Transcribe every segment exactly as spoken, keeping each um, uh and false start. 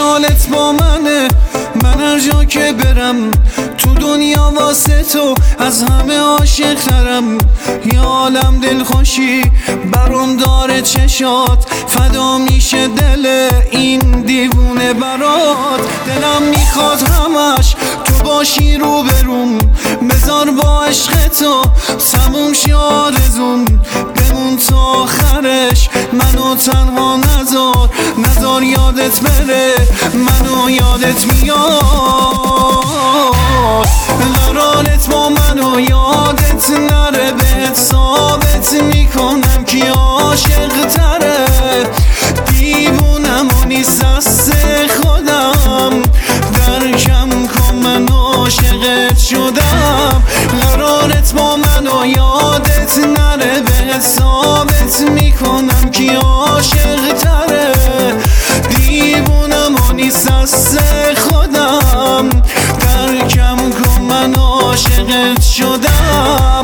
خیالت با منه، من هر جا که برم تو دنیا واسه تو از همه عاشق ترم. یا عالم دلخوشی برام داره چشات، فدا میشه دل این دیوونه برات. دلم میخواد همش تو باشی رو بروم، بذار با عشق تو تموم شه آرزوم. بمون تا آخرش منو تنها نذار، نذار یادت بره منو یادت میاد. قرارت با منو یادت نره، بهت ثابت میکنم کی عاشق تره. دیوونم و نیست دست خودم، درکم کن من عاشقت شدم. قرارت با منو یادت نره، بهت ثابت میکنم کی عاشق تره. دیوونم و نیست دست خودم، درکم کن من عاشقت شدم.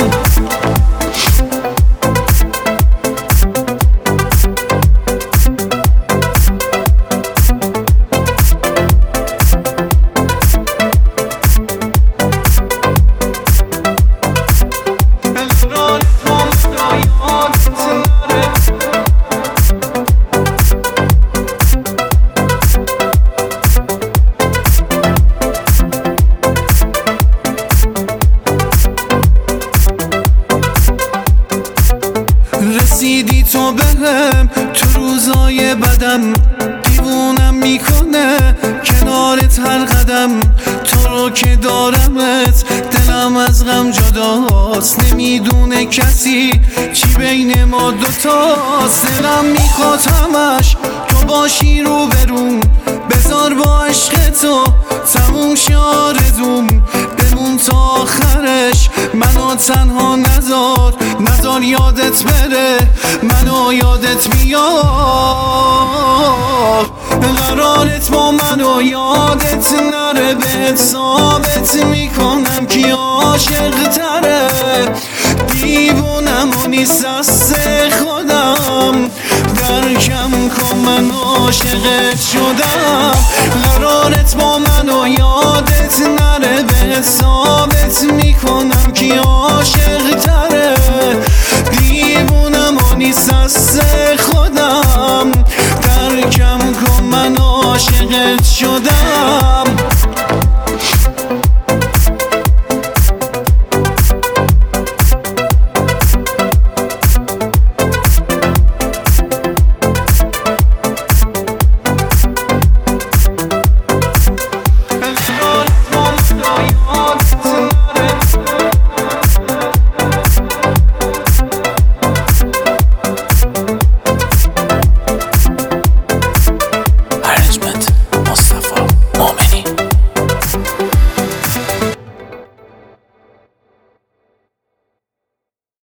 رسیدی تو بهم تو روزای بدم، دیوونم میکنه کنارت هر قدم. تو رو که دارمت دلم از غم جداست، نمیدونه کسی چی بین ما دوتاست. دلم میخواد همش تو باشی رو بروم، بذار با عشق تو تموم شه آرزوم. بمون تا آخرش منو تنها نذار، نذار یادت بره منو یادت میاد. قرارت با منو یادت نره، بهت ثابت میکنم کی عاشق تره. دیوونم و نیست دست خودم، درکم کن من عاشقت شدم. قرارت با منو یادت نره، بهت ثابت میکنم کی عاشق تره. دیوونم و نیست دست خودم،